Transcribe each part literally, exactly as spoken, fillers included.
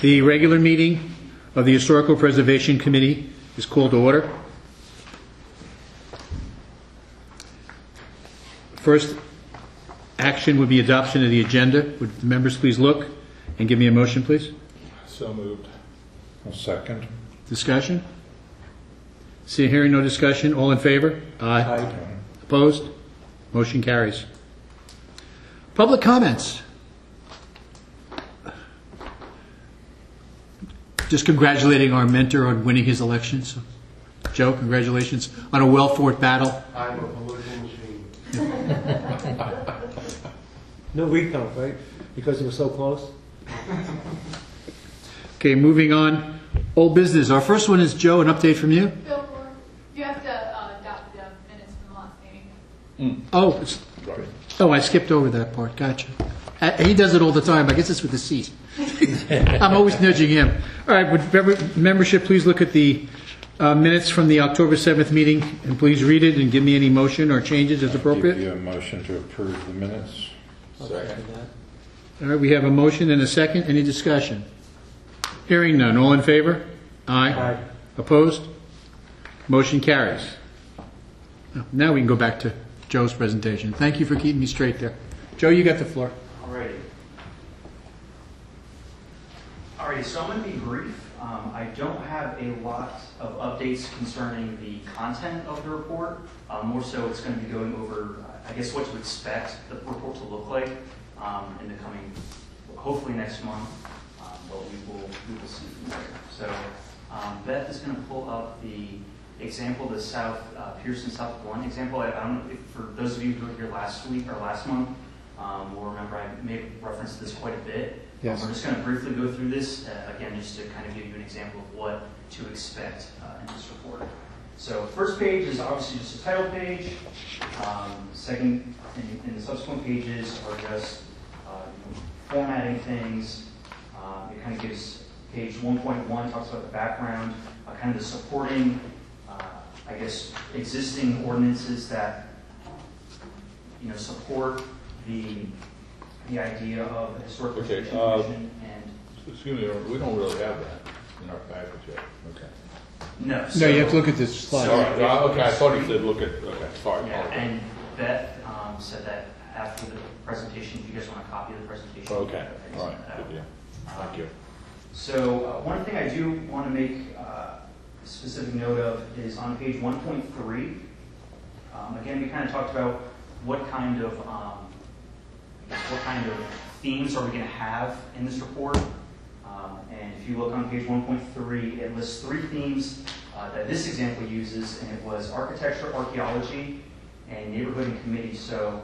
The regular meeting of the Historical Preservation Committee is called to order. First action would be adoption of the agenda. Would the members please look and give me a motion, please? So moved. A second. Discussion? See, hearing no discussion. All in favor? Aye. Aye. Opposed? Motion carries. Public comments. Just congratulating our mentor on winning his election. So, Joe, congratulations on a well-fought battle. I'm a political machine. No recount, right? Because it was so close? Okay, moving on. Old business. Our first one is, Joe, an update from you? Bill, you have to uh, adopt the minutes from the last meeting. Oh, it's, Right. oh, I skipped over that part. Gotcha. Uh, he does it all the time. I guess it's with the seat. I'm always nudging him. All right, would member- membership please look at the uh, minutes from the October seventh meeting and please read it and give me any motion or changes as Give appropriate. you a motion to approve the minutes. I'll second that. All right, we have a motion and a second. Any discussion? Hearing none. All in favor? Aye. Aye. Opposed? Motion carries. Now we can go back to Joe's presentation. Thank you for keeping me straight there. Joe, you got the floor. Alrighty. Alrighty, so I'm going to be brief. Um, I don't have a lot of updates concerning the content of the report. Uh, more so, it's going to be going over, uh, I guess, what to expect the report to look like um, in the coming, hopefully next month. Um, but we will, we will see from there. So um, Beth is going to pull up the example, the South uh, Pearson South Blunt example. I, I don't know if for those of you who were here last week or last month, um, will remember I made reference to this quite a bit. Yes. Um, we're just going to briefly go through this uh, again, just to kind of give you an example of what to expect uh, in this report. So, first page is obviously just a title page. Um, second, and, and the subsequent pages are just uh, formatting things. Um, it kind of gives page one point one talks about the background, uh, kind of the supporting, uh, I guess, existing ordinances that you know support the the idea of a historic Okay, preservation uh, commission and Excuse me, we don't really have that in our package yet. Okay. no. No, So, you have to look at this slide. All right, well, okay, I thought he said look at, okay, sorry. Yeah, apologize. and Beth um, said that after the presentation, if you guys want a copy of the presentation. Okay, I can all send right, that out. good deal. Um, Thank you. So uh, one thing I do want to make uh, a specific note of is on page one point three. Um, again, we kind of talked about what kind of um, what kind of themes are we going to have in this report. Um, and if you look on page one point three, it lists three themes uh, that this example uses, and it was architecture, archaeology, and neighborhood and committee. So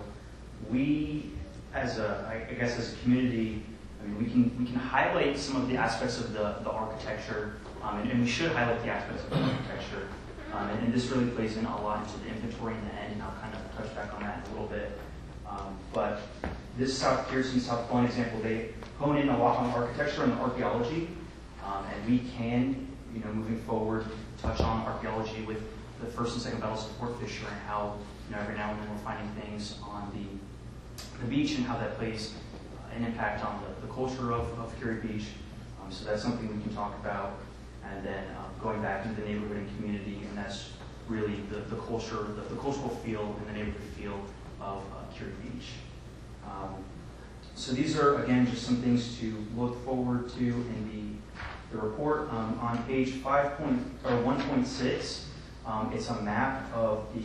we, as a, I guess as a community, I mean, we can we can highlight some of the aspects of the, the architecture, um, and, and we should highlight the aspects of the architecture. Um, and, and this really plays in a lot into the inventory in the end, and I'll kind of touch back on that in a little bit. Um, but this South Pearson, South Blunt example, they hone in a lot on architecture and archaeology, um, and we can, you know, moving forward, touch on archaeology with the first and second battles of Fort Fisher and how, you know, every now and then we're finding things on the the beach and how that plays uh, an impact on the, the culture of, of Curie Beach. Um, so that's something we can talk about, and then um, going back into the neighborhood and community, and that's really the, the culture, the, the cultural feel and the neighborhood feel of uh, Curie Beach. Um, so these are, again, just some things to look forward to in the, the report. Um, on page five point, or one point six, um, it's a map of the,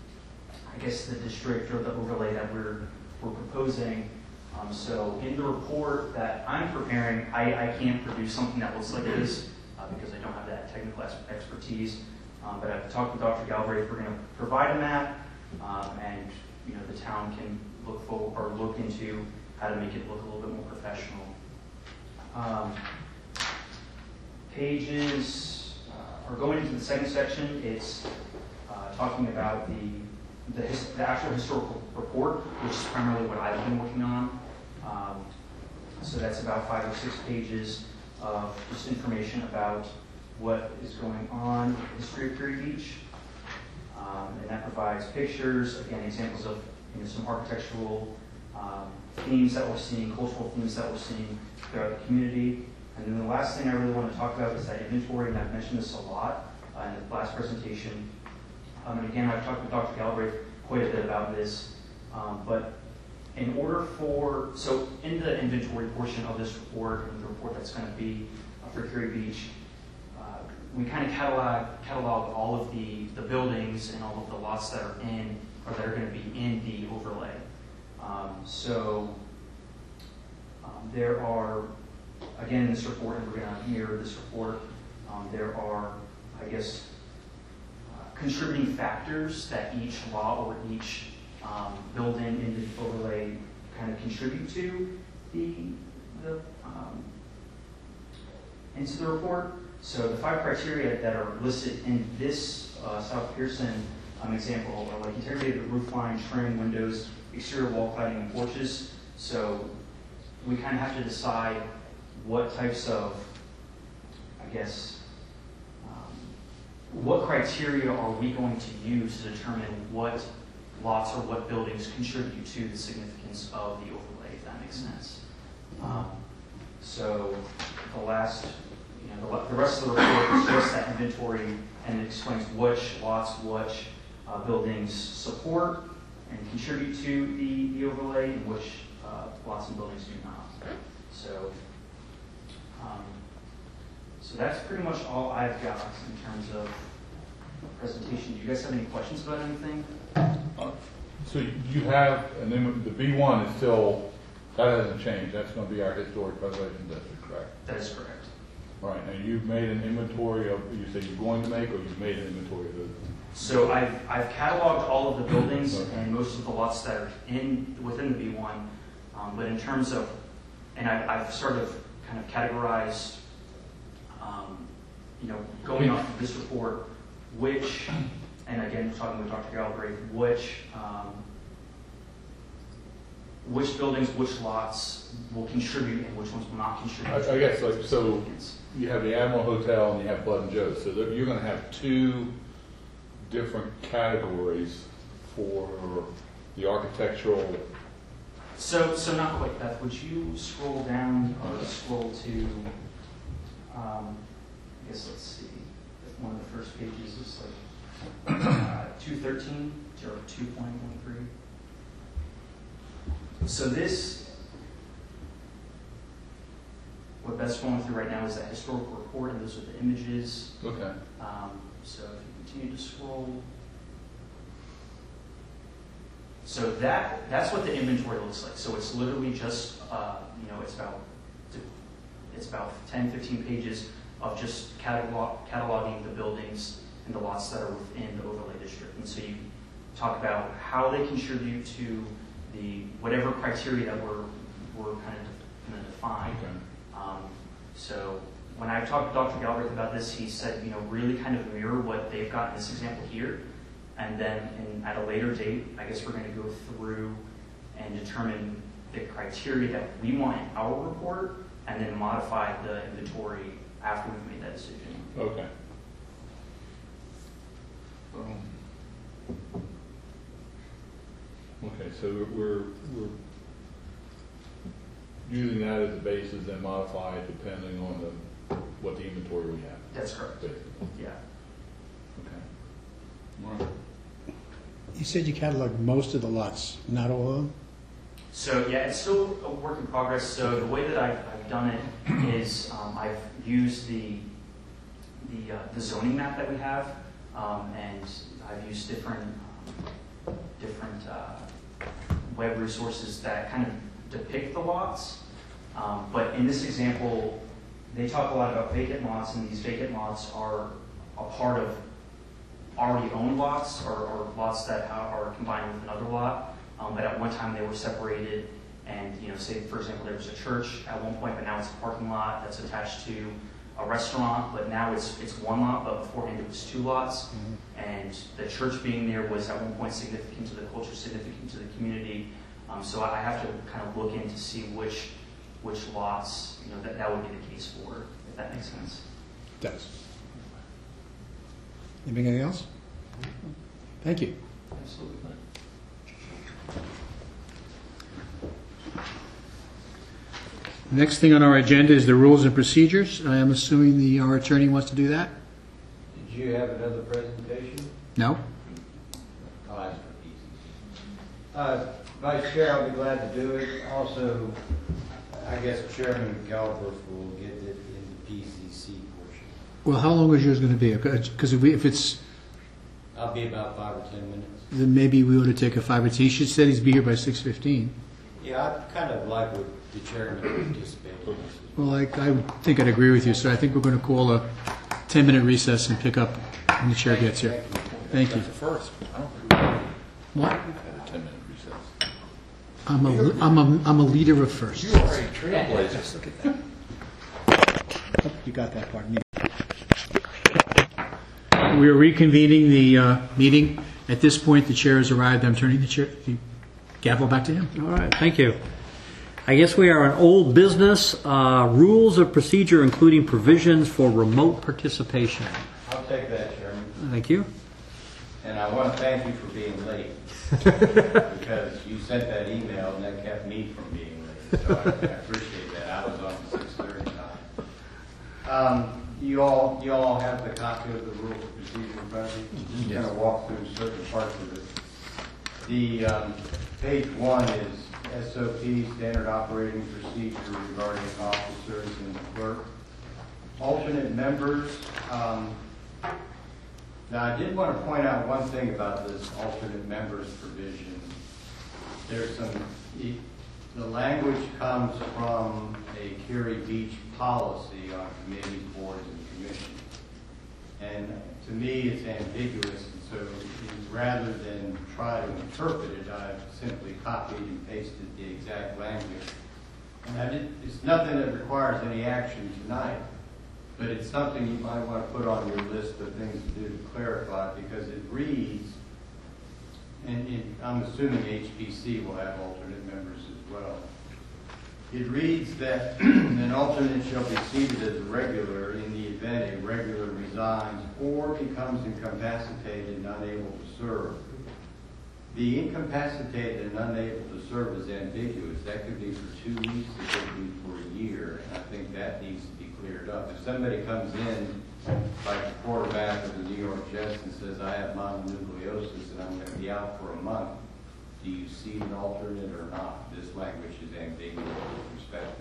I guess, the district or the overlay that we're, we're proposing. Um, so in the report that I'm preparing, I, I can't produce something that looks like this uh, because I don't have that technical expertise. Um, but I've talked with Doctor Galbraith. We're going to provide a map, um, and you know the town can look for or look into how to make it look a little bit more professional. Um, pages uh, are going into the second section. It's uh, talking about the the, his, the actual historical report, which is primarily what I've been working on. Um, so that's about five or six pages of just information about what is going on in the history of Curie Beach. Um, and that provides pictures, again, examples of you know, some architectural um, themes that we're seeing, cultural themes that we're seeing throughout the community. And then the last thing I really want to talk about is that inventory, and I've mentioned this a lot uh, in the last presentation. Um, and again, I've talked with Doctor Galbraith quite a bit about this, um, but in order for, so in the inventory portion of this report, and the report that's going to be uh, for Cary Beach, uh, we kind of catalog, catalog all of the, the buildings and all of the lots that are in, or that are going to be in the overlay. Um, so um, there are, again, in this report, and we're going to mirror this report, um, there are, I guess, uh, contributing factors that each lot or each um, building in the overlay kind of contribute to the, the um, into the report. So the five criteria that are listed in this uh, South Pearson um, example are like integrity of the roof line, trim, windows, exterior wall cladding, and porches. So we kind of have to decide what types of, I guess, um, what criteria are we going to use to determine what lots or what buildings contribute to the significance of the overlay, if that makes sense. Um, so the last, you know, the, the rest of the report is just that inventory, and it explains which lots, which uh, buildings support and contribute to the, the overlay, and which uh, lots and buildings do not. So, um, so that's pretty much all I've got in terms of presentation. Do you guys have any questions about anything? Uh, So you have, and then the B one is still, that hasn't changed. That's going to be our historic preservation district, correct? That is correct. All right, and you've made an inventory of, you say you're going to make, or you've made an inventory of it? So I've, I've cataloged all of the buildings Okay. and most of the lots that are in within the B one, um, but in terms of, and I've, I've sort of kind of categorized, um, you know, going off of this report, which, and again, talking with Doctor Galbraith, which um, which buildings, which lots will contribute and which ones will not contribute. I, I guess, like, so you have the Admiral Hotel and you have Blood and Joe's. So there- you're going to have two different categories for the architectural. So, so not quite, Beth. Would you scroll down or scroll to, um, I guess let's see, one of the first pages is like uh, two thirteen or two point one three. So this, what Beth's going through right now is that historical report, and those are the images. Okay. Um, so if you continue to scroll. So that that's what the inventory looks like. So it's literally just, uh, you know, it's about it's about ten, fifteen pages of just catalog, cataloging the buildings and the lots that are within the overlay district. And so you talk about how they contribute to the whatever criteria that we're we're kind of going to define. Okay. Um, so when I talked to Doctor Galbraith about this, he said, you know, really kind of mirror what they've got in this example here. And then in, at a later date, I guess we're going to go through and determine the criteria that we want in our report, and then modify the inventory after we've made that decision. Okay. Um, Okay, so we're, we're we're using that as a basis and modify it depending on the, what the inventory we have, That's correct. basically. Yeah. Okay. All right. You said you cataloged most of the lots, not all of them? So yeah, it's still a work in progress. So the way that I've, I've done it is um, I've used the the, uh, the zoning map that we have, um, and I've used different um, different uh, web resources that kind of depict the lots. Um, but in this example, they talk a lot about vacant lots, and these vacant lots are a part of already owned lots, or, or lots that are combined with another lot. Um, but at one time they were separated, and you know, say for example there was a church at one point, but now it's a parking lot that's attached to a restaurant. But now it's it's one lot, but beforehand it was two lots. Mm-hmm. And the church being there was at one point significant to the culture, significant to the community. Um, so I have to kind of look in to see which which lots, you know, that that would be the case for, if that makes sense. It does. Anything else? Thank you. Absolutely. Next thing on our agenda is the rules and procedures. I am assuming the, our attorney wants to do that? Did you have another presentation? No? I'll ask for P C C. Uh, Vice Chair, I'll be glad to do it. Also, I guess Chairman Galbraith will get it in the P C C portion. Well, how long is yours going to be? Because if, we- if it's, I'll be about five or ten minutes. then maybe we ought to take a five or ten. He should said he's be here by six fifteen. Yeah, I kind of like what the Chairman anticipated. Well, I, I think I'd agree with you, so I think we're going to call a ten-minute recess and pick up when the chair gets here. Thank you. That's the first. I don't think we've had What? a ten-minute recess. I'm a, I'm a, I'm a leader of first. You are a trailblazer. Look at that. You got that part. We are reconvening the uh, meeting. At this point, the chair has arrived. I'm turning the chair, the gavel back to him. All right, thank you. I guess we are on old business, uh, rules of procedure, including provisions for remote participation. I'll take that, Chairman. Thank you. And I want to thank you for being late. Because you sent that email and that kept me from being late. So I, I appreciate that. I was on the six thirty time. Um, you all, you all have the copy of the rules of procedure in front of you. You're going to walk through certain parts of it. The um, page one is S O P, standard operating procedure regarding officers and clerk. Alternate members. Um, now, I did want to point out one thing about this alternate members provision. There's some, the language comes from a Cary Beach policy on committees, boards, and commissions. And to me, it's ambiguous, and so rather than try to interpret it, I've simply copied and pasted the exact language. And I did, it's nothing that requires any action tonight, but it's something you might want to put on your list of things to do to clarify, because it reads, and it, I'm assuming H P C will have alternate members as well. It reads that an alternate shall be seated as a regular in the event a regular resigns or becomes incapacitated and unable to serve. The incapacitated and unable to serve is ambiguous. That could be for two weeks, it could be for a year, and I think that needs to be cleared up. If somebody comes in, like the quarterback of the New York Jets, and says, I have mononucleosis and I'm going to be out for a month, do you see an alternate or not? This language is ambiguous with respect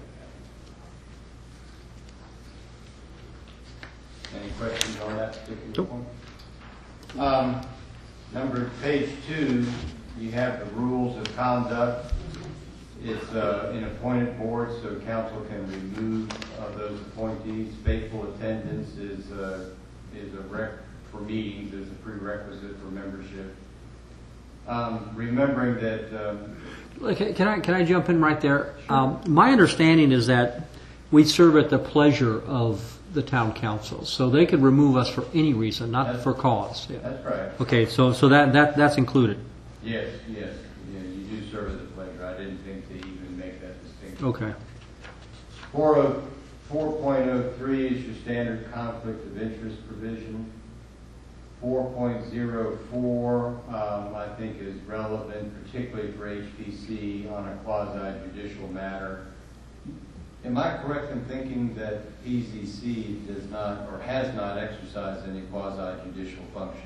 to that. Any questions on that particular Nope. point? Um, number, page two, you have the rules of conduct. It's uh, an appointed board, so council can remove uh, those appointees. Faithful attendance is, uh, is a rec for meetings, is a prerequisite for membership. Um, remembering that... Um, Okay, Can I, can I jump in right there? Um, my understanding is that we serve at the pleasure of the town council, so they could remove us for any reason, not That's- for cause. Yeah. that's right. Okay, so, so that, that, that's included. Yes, yes. Yeah, you do serve as a pleasure. I didn't think to even make that distinction. Okay. four point oh three is your standard conflict of interest provision. four point oh four, um, I think, is relevant, particularly for H P C on a quasi-judicial matter. Am I correct in thinking that P Z C does not, or has not exercised any quasi-judicial functions?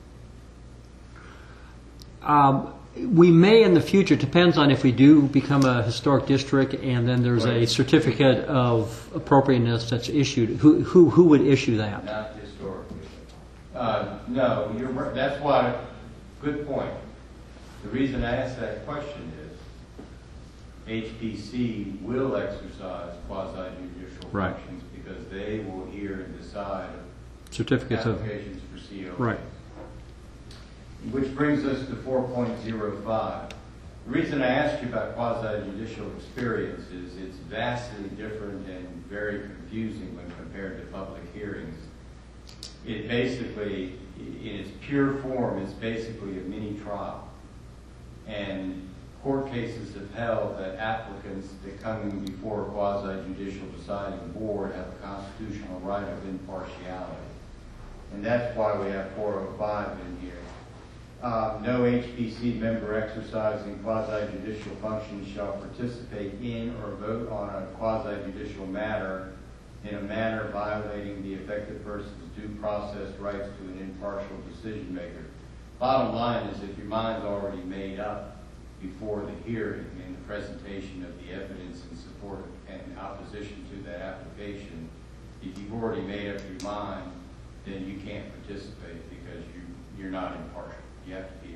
Um, we may in the future, it depends on if we do become a historic district and then there's a Right. certificate of appropriateness that's issued. Who, who, who would issue that? Not historically. Uh, no, you're, right. That's why, good point. The reason I asked that question is H P C will exercise quasi-judicial Right. functions because they will hear and decide Certificates of, applications for C O As. right. Which brings us to four point oh five. The reason I asked you about quasi-judicial experience is it's vastly different and very confusing when compared to public hearings. It basically, in its pure form, is basically a mini trial. And court cases have held that applicants that come in before a quasi-judicial deciding board have a constitutional right of impartiality. And that's why we have four oh five in here. Uh, no H P C member exercising quasi-judicial functions shall participate in or vote on a quasi-judicial matter in a manner violating the affected person's due process rights to an impartial decision maker. Bottom line is, if your mind's already made up before the hearing and the presentation of the evidence in support and opposition to that application, if you've already made up your mind, then you can't participate because you, you're not impartial. You have to be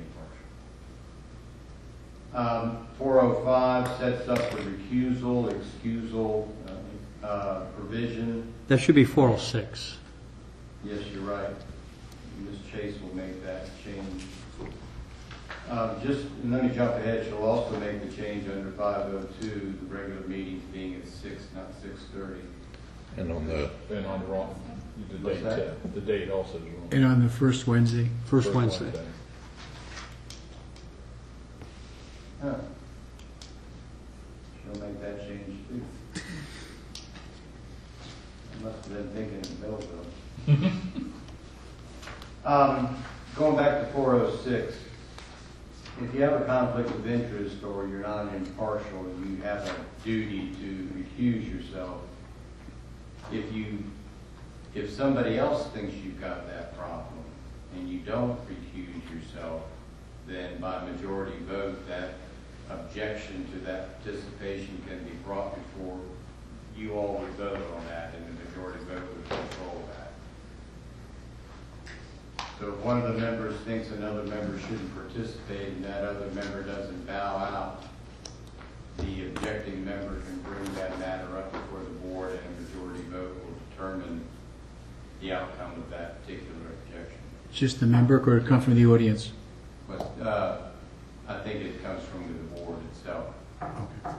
impartial. Um, four oh five sets up a recusal, excusal uh, uh, provision. That should be four oh six. Yes, you're right. Miz Chase will make that change. Uh, just, and let me jump ahead, she'll also make the change under five oh two, the regular meetings being at six, not six thirty. And on the, and on the wrong, the What's date, that? uh, the date also is wrong. And on the first Wednesday. First Wednesday. Huh. She'll make that change too. I must have been thinking of Millville. um, going back to four oh six, if you have a conflict of interest or you're not impartial, you have a duty to recuse yourself. If you, if somebody else thinks you've got that problem and you don't recuse yourself, then by majority vote, that objection to that participation can be brought before you all would vote on that, and the majority vote would control that. So if one of the members thinks another member shouldn't participate and that other member doesn't bow out, the objecting member can bring that matter up before the board, and a majority vote will determine the outcome of that particular objection. Just the member, or it come from the audience? But uh, I think it comes from the board itself. Okay.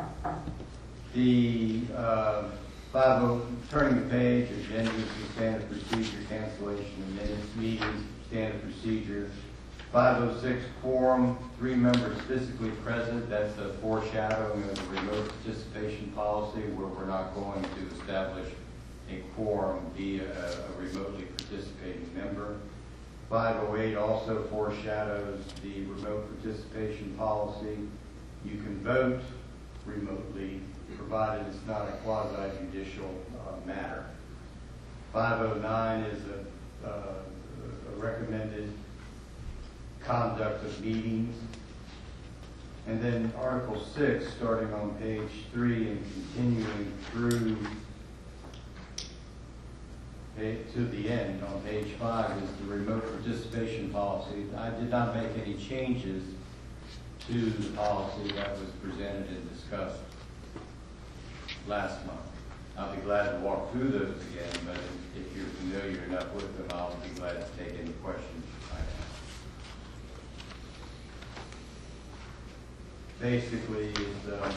The uh, five oh, turning the page, agendas and standard procedure, cancellation of minutes, meetings, standard procedure. five oh six, quorum, three members physically present. That's a foreshadowing of the remote participation policy, where we're not going to establish a quorum via a, a remotely participating member. five oh eight also foreshadows the remote participation policy. You can vote remotely, provided it's not a quasi-judicial uh, matter. five oh nine is a, uh, a recommended conduct of meetings. And then Article six, starting on page three and continuing through to the end on page five, is the remote participation policy. I did not make any changes to the policy that was presented and discussed last month. I'll be glad to walk through those again, but if you're familiar enough with them, I'll be glad to take any questions you might have. Basically, it's, um,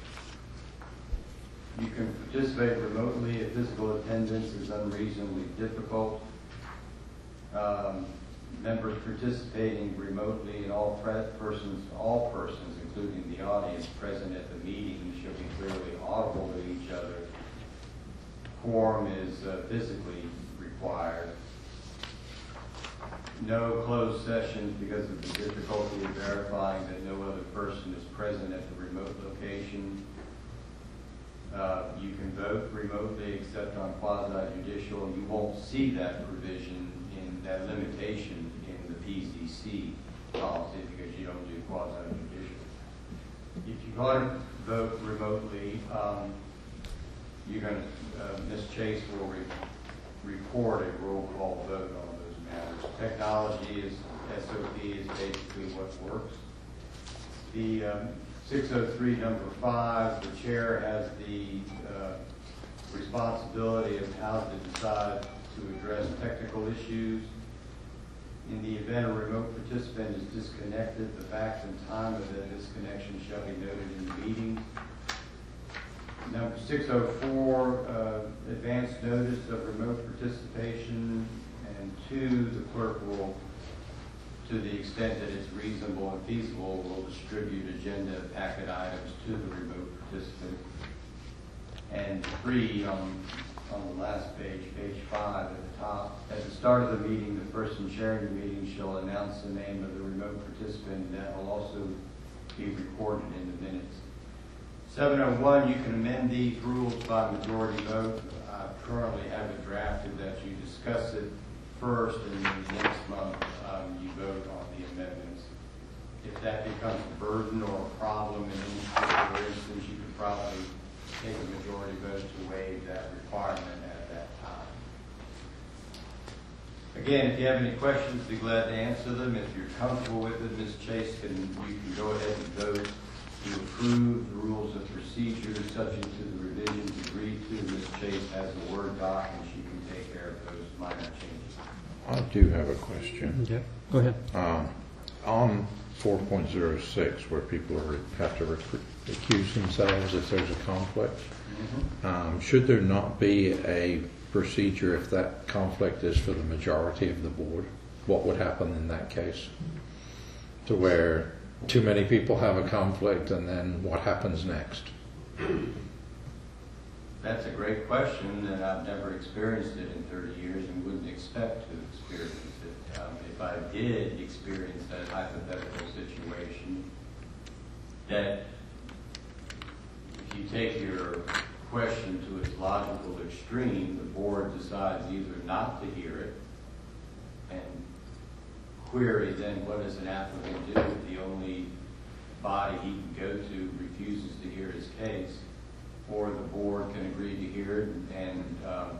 you can participate remotely if physical attendance is unreasonably difficult. Um, members participating remotely and all pre- persons, all persons, including the audience present at the meeting, shall be clearly audible to each other. Quorum is uh, physically required. No closed sessions because of the difficulty of verifying that no other person is present at the remote location. Uh, you can vote remotely except on quasi-judicial. You won't see that provision in that limitation in the P Z C policy because you don't do quasi-judicial. If you're going to vote remotely, um, you're going to, uh, Miz Chase will re record a roll call vote on those matters. Technology is, S O P is basically what works. The um, six oh three, number five, the chair has the uh, responsibility of how to decide to address technical issues. In the event a remote participant is disconnected, the facts and time of that disconnection shall be noted in the meeting. Number six oh four, uh, advance notice of remote participation. And two, the clerk will, to the extent that it's reasonable and feasible, will distribute agenda packet items to the remote participant. And three, on, on the last page, page five at the top, as a start of the meeting, the person chairing the meeting shall announce the name of the remote participant, and that will also be recorded in the minutes. seven oh one, you can amend these rules by majority vote. I currently have it drafted that you discuss it first, and then next month um, you vote on the amendments. If that becomes a burden or a problem in any particular instance, you could probably take a majority vote to waive that requirement at that time. Again, if you have any questions, be glad to answer them. If you're comfortable with it, Miz Chase, can, you can go ahead and vote to approve the rules of procedure subject to the revisions agreed to. Miz Chase has a Word doc, and she can take care of those minor changes. I do have a question. Okay. Go ahead. Um, on four point oh six, where people are, have to rec- recuse themselves if there's a conflict, Mm-hmm. um, should there not be a procedure if that conflict is for the majority of the board? What would happen in that case? To where too many people have a conflict, and then what happens next? That's a great question, and I've never experienced it in thirty years and wouldn't expect to experience it. Um, if I did experience that hypothetical situation, that if you take your question to its logical extreme, the board decides either not to hear it and query, then what does an applicant do if the only body he can go to refuses to hear his case? Or the board can agree to hear it, and um,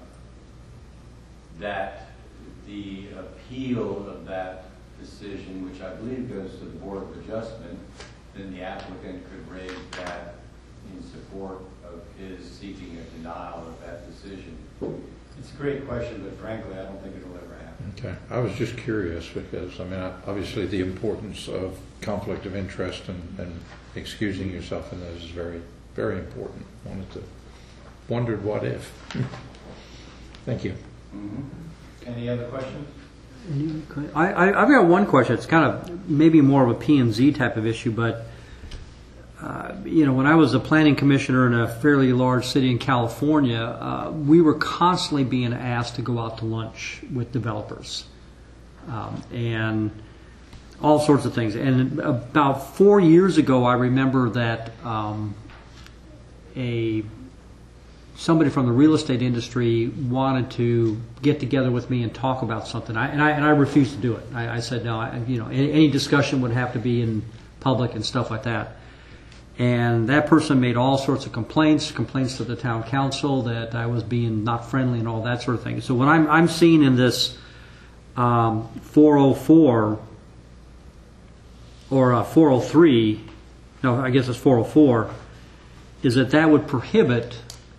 that the appeal of that decision, which I believe goes to the Board of Adjustment, then the applicant could raise that in support of his seeking a denial of that decision. It's a great question, but frankly, I don't think it'll ever happen. Okay, I was just curious because, I mean, obviously the importance of conflict of interest and, and excusing yourself in those is very, very important. Wanted to, wondered what if. Thank you. Mm-hmm. Any other questions? I, I, I've got one question. It's kind of maybe more of a P and Z type of issue, but uh, you know, when I was a planning commissioner in a fairly large city in California, uh, we were constantly being asked to go out to lunch with developers, um, and all sorts of things. And about four years ago, I remember that um, a somebody from the real estate industry wanted to get together with me and talk about something, I, and I and I refused to do it. I, I said no. I, you know, any, any discussion would have to be in public and stuff like that. And that person made all sorts of complaints, complaints to the town council that I was being not friendly and all that sort of thing. So what I'm I'm seeing in this um, four oh four or uh, four oh three, no, I guess it's four oh four, is that that would prohibit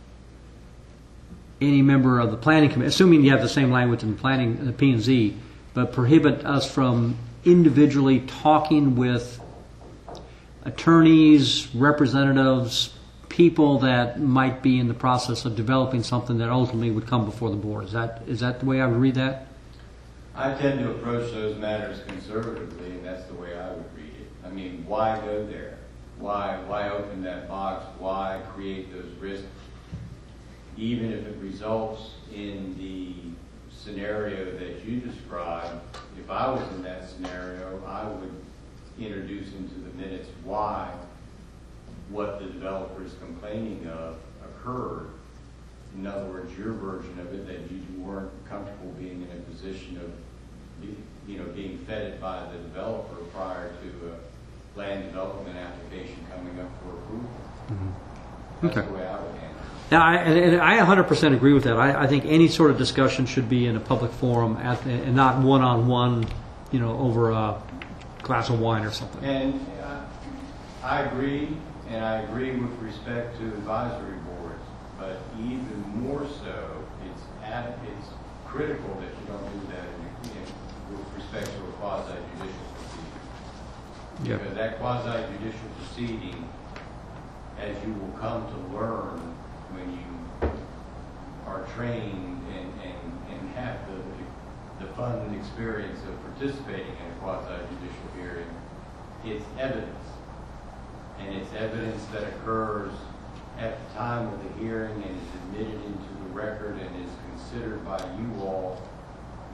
any member of the planning committee, assuming you have the same language in the planning, the P and Z, but prohibit us from individually talking with attorneys, representatives, people that might be in the process of developing something that ultimately would come before the board. Is that is that the way I would read that? I tend to approach those matters conservatively, and that's the way I would read it. I mean, why go there? Why why open that box? Why create those risks? Even if it results in the scenario that you described, if I was in that scenario, I would introduce into the minutes why what the developer is complaining of occurred. In other words, your version of it, that you weren't comfortable being in a position of, you know, being fed by the developer prior to a land development application coming up for approval. Mm-hmm. That's Okay. the way I would handle it. Now, I, and I one hundred percent agree with that. I, I think any sort of discussion should be in a public forum at, and not one-on-one, you know, over a glass of wine or something. And uh, I agree, and I agree with respect to advisory boards, but even more so, it's at, it's critical that you don't do that in, in, with respect to a quasi-judicial proceeding. Yep. Because that quasi-judicial proceeding, as you will come to learn when you are trained and, and, and have the, the fun and experience of participating in a quasi-judicial hearing, it's evidence. And it's evidence that occurs at the time of the hearing and is admitted into the record and is considered by you all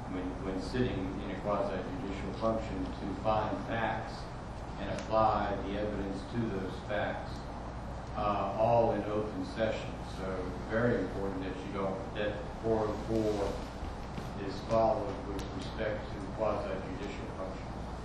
when, when sitting in a quasi-judicial function, to find facts and apply the evidence to those facts, uh, all in open session. So very important that you don't, that four oh four is followed with respect to quasi-judicial function.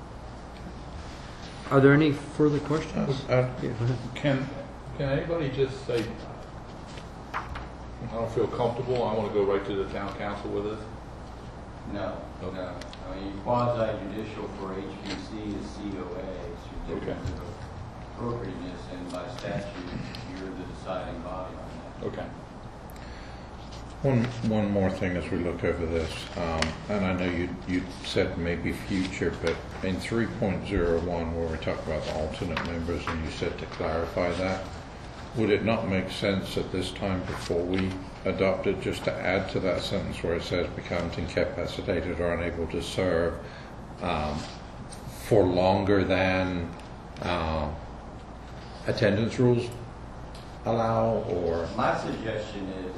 Are there any further questions? Uh, Yeah, go ahead. Can, can anybody just say, I don't feel comfortable, I want to go right to the town council with this? No, Okay. no. I mean, quasi-judicial for H P C is C O A, certificate Okay. of appropriateness, and by statute, you're the deciding body on that. Okay. One, one more thing as we look over this, um, and I know you, you said maybe future, but in three point oh one where we talk about the alternate members and you said to clarify that, would it not make sense at this time before we adopt it just to add to that sentence where it says becomes incapacitated or unable to serve um, for longer than uh, attendance rules allow, or? My suggestion is,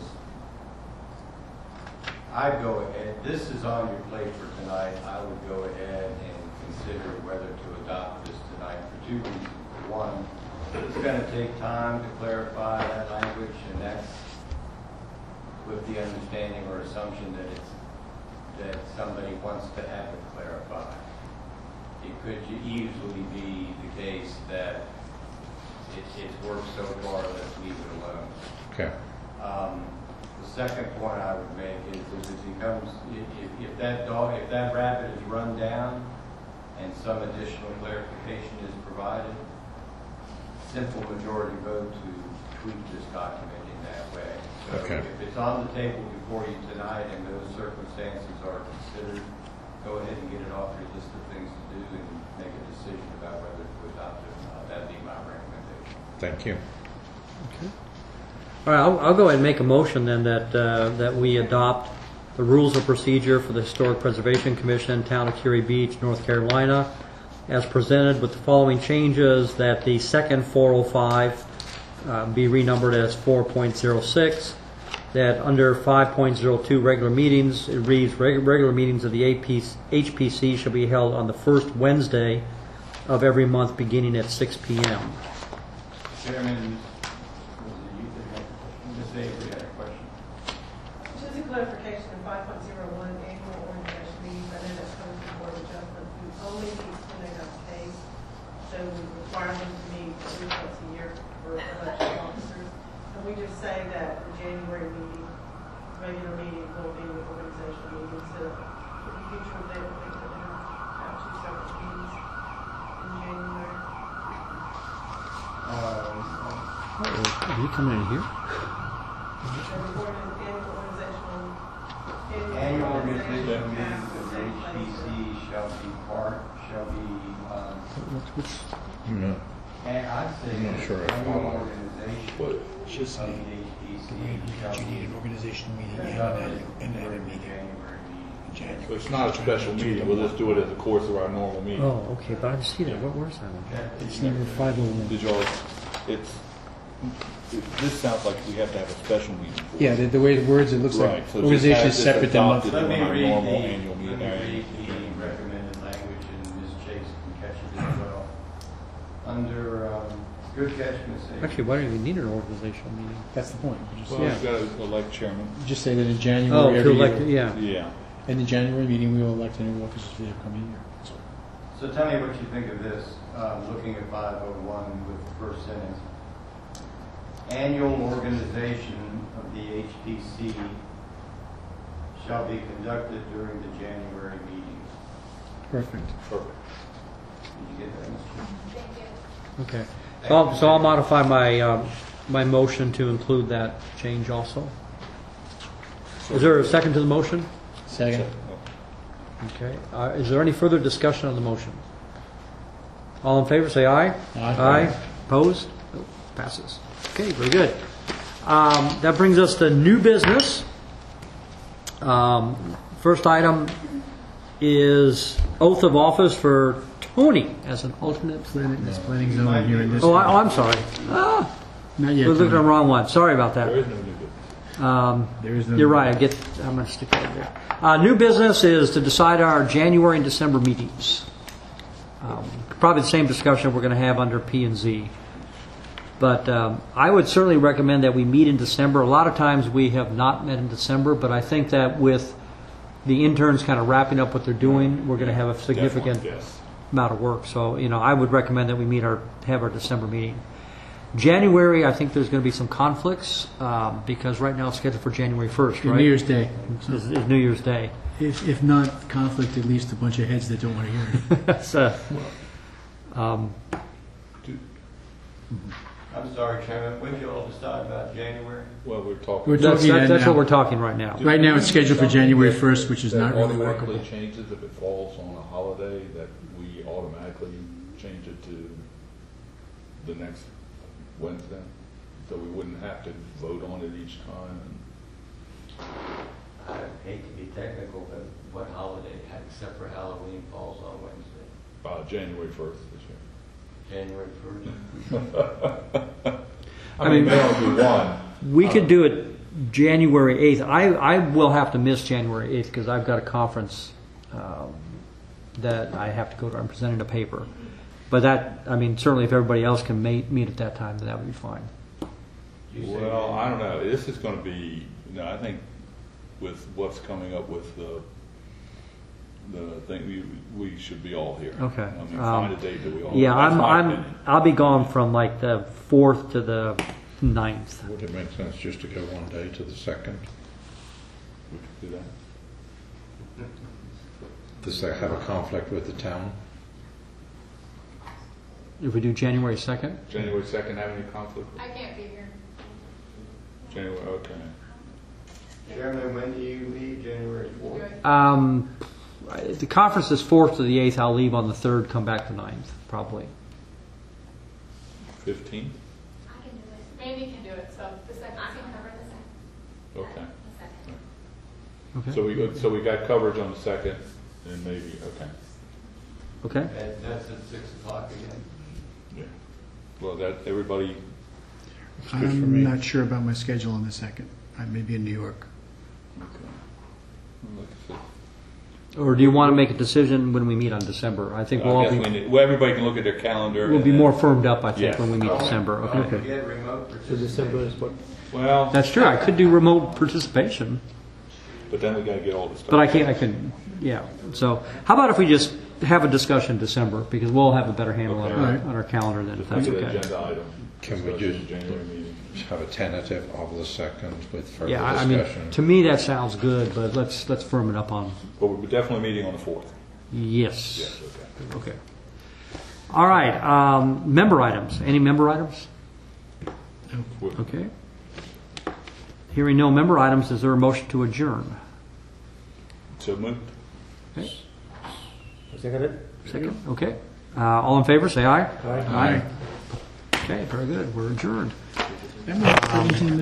I'd go ahead, this is on your plate for tonight, I would go ahead and consider whether to adopt this tonight for two reasons. One, it's going to take time to clarify that language, and that's with the understanding or assumption that it's, that somebody wants to have it clarified. It could easily be the case that it, it's worked so far, let's leave it alone. Okay. Um, The second point I would make is, is it becomes, if, if that dog, if that rabbit is run down and some additional clarification is provided, simple majority vote to tweak this document in that way. So Okay. if it's on the table before you tonight and those circumstances are considered, go ahead and get it off your list of things to do and make a decision about whether to adopt it or not. That'd be my recommendation. Thank you. All right, I'll, I'll go ahead and make a motion then that uh, that we adopt the rules of procedure for the Historic Preservation Commission, Town of Curie Beach, North Carolina, as presented with the following changes: that the second four oh five uh, be renumbered as four point oh six, that under five point oh two regular meetings, it reads reg- regular meetings of the H P C shall be held on the first Wednesday of every month beginning at six p m Chairman, was it you that had a question? Miz Avery had a question. Just a clarification, in five point oh one, annual organization meetings, I know that's coming from Board of Adjustment, who only meets when they have case, so we require them to meet at least once a year for election officers. And we just say that the January meeting, regular meeting will be the organizational meeting, so for the future, they don't think that they're have two separate meetings in January. Um, Are you coming in here? So the board is annual organizational. Annual organizational meetings has of the the same H P place. C shall be part, shall be, um, I'm not, and I'd say I'm not sure I annual follow. organization What? Just of the, the H P C the way that shall you need be an organizational meeting and conducted an and during a the meeting January meeting. in January. So it's not a special meeting, we'll just do it as a course of our normal meeting. Oh, okay, but I see that. What where's that one? It's number five oh one. Did y'all, it's, it- this sounds like we have to have a special meeting for it. Yeah, the, the way it words, it looks Right, like so just organization have is this separate than adopted. monthly. Let me Our read normal the, annual meeting. let me read the recommended language, and Miz Chase can catch it as well. Under, um, good catch, Miz Avery. Actually, why don't we need an organizational meeting? That's the point. Just, Well, yeah. we've got to elect chairman. Just say that in Oh, January to every elect, year. yeah. Yeah. In the January meeting, we will elect a new officers for the upcoming year. So, So tell me what you think of this, uh, looking at five oh one with the first sentence. Annual organization of the H P C shall be conducted during the January meetings. perfect. Perfect. Did you get that, Mister Chairman? Thank you. Okay. So I'll, so I'll modify my um, my motion to include that change also. Is there a second to the motion? Second. Okay. Uh, is there any further discussion on the motion? All in favor, say aye. Aye. Opposed? No. Passes. Okay, very good. Um, that brings us to new business. Um, first item is oath of office for Tony as an alternate. Planning, this planning zone here in this. Oh, I, oh I'm sorry. Ah, Not we yet. looked at the Tony. wrong one. Sorry about There that. is no new business. Um, There is no. You're right, I get, I'm going to stick that in there. Uh, New business is to decide our January and December meetings. Um, Probably the same discussion we're going to have under P and Z. But um, I would certainly recommend that we meet in December. A lot of times we have not met in December, but I think that with the interns kind of wrapping up what they're doing, we're going to have a significant Definitely, yes. amount of work. So, you know, I would recommend that we meet our, have our December meeting. January, I think there's going to be some conflicts um, because right now it's scheduled for January first, right? New Year's Day. Is, is New Year's Day. If, if not conflict, at least a bunch of heads that don't want to hear it. That's, uh, um, I'm sorry, Chairman, when did you all decide about January? Well, we're talking. We're that's, talking that's, that's now. what we're talking right now. Right now it's scheduled for January first, which is That not really automatically workable. changes if it falls on a holiday, that we automatically change it to the next Wednesday, so we wouldn't have to vote on it each time. I hate to be technical, but what holiday, except for Halloween, falls on Wednesday? Uh, January first this year. January first? I mean, may only be one. We could do it January eighth. I, I will have to miss January eighth because I've got a conference um, that I have to go to. I'm presenting a paper. But that, I mean, certainly if everybody else can meet, meet at that time, then that would be fine. You say Well, I don't know. This is going to be, you know, I think with what's coming up with the the thing, we we should be all here. Okay. I mean, Um, find a date that we all. Yeah, that's I'm, my I'm, opinion. I'll be gone from like the fourth to the ninth. Would it make sense just to go one day to the second? We could do that. Does that have a conflict with the town? If we do January second? January second, have any conflict? I can't be here. January, okay. Chairman, when do you leave, January fourth? Um, the conference is fourth to the eighth. I'll leave on the third, come back the ninth, probably. Fifteenth. I can do it. Randy can do it, so the second. I can cover the second. Okay. The second. Okay. So we so we got coverage on the second, and maybe okay. Okay. That, that's at six o'clock again. Yeah. Well, that everybody. It's good for me. I'm not sure about my schedule on the second. I may be in New York. Okay. Well, like I said, Or do you want to make a decision when we meet on December? I think we'll I all guess we be, need, well, everybody can look at their calendar. we'll and be then- more firmed up, I think, Yes. when we meet Oh, December. well, Okay. we get remote So participation. December is what? Well, That's true. I could do remote participation, but then we got to get all the stuff. but I can't, I can, yeah. So how about if we just have a discussion in December, because we'll have a better handle on Okay. our, Right. on our calendar then, if Just that's make it an okay. agenda item. Can we Discussion just- January meeting? Have a tentative of the second with further Yeah, I I mean, discussion? to me, that sounds good, but let's, let's firm it up on, But we're definitely meeting on the fourth. yes. Yes. Okay. Okay. All right, um, member items. Any member items? We're- Okay. Hearing no member items, is there a motion to adjourn? So moved. Okay. Second it? Second? Okay. Uh, all in favor, say aye. Aye. Aye. Okay, very good. We're adjourned. That was seventeen minutes.